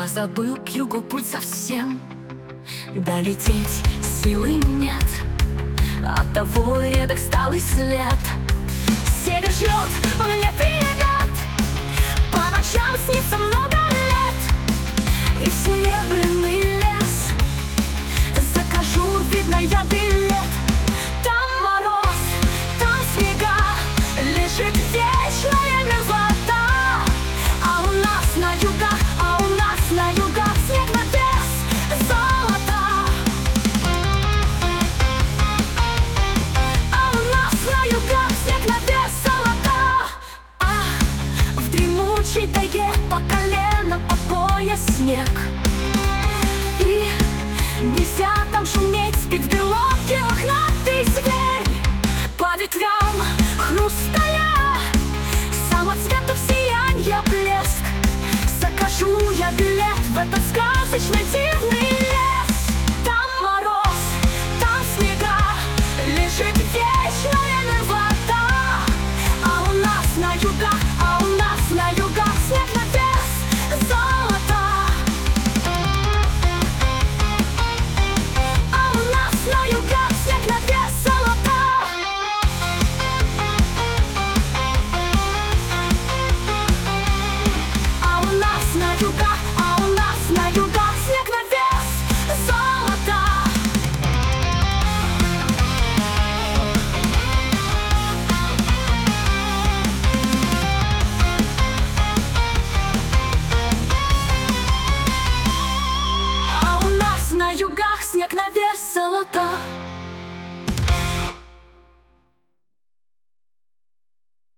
позабыл к югу путь совсем. Долететь силы нет, оттого редок стал и след. Север шлет мне привет, по ночам снится много лет. И в серебряный лес закажу, видно, я билет. Там мороз, там снега, лежит вечная мерзлота. А у нас на югах, снег на вес золота. А у нас на югах снег на вес золота. В дремучей тайге по колено, по пояс снег. И нельзя там шуметь, спит в беловке мохнатый зверь. По ветрам хрусталя самоцветов сиянья блеск. Закажу я билет в этот сказочный дивный лес. Там мороз, там снега, лежит вечная мерзлота. А у нас на югах, снег на вес золота. А у нас на югах снег на вес золота. А у нас на югах, снег на вес золота. А у нас на югах снег на вес золота.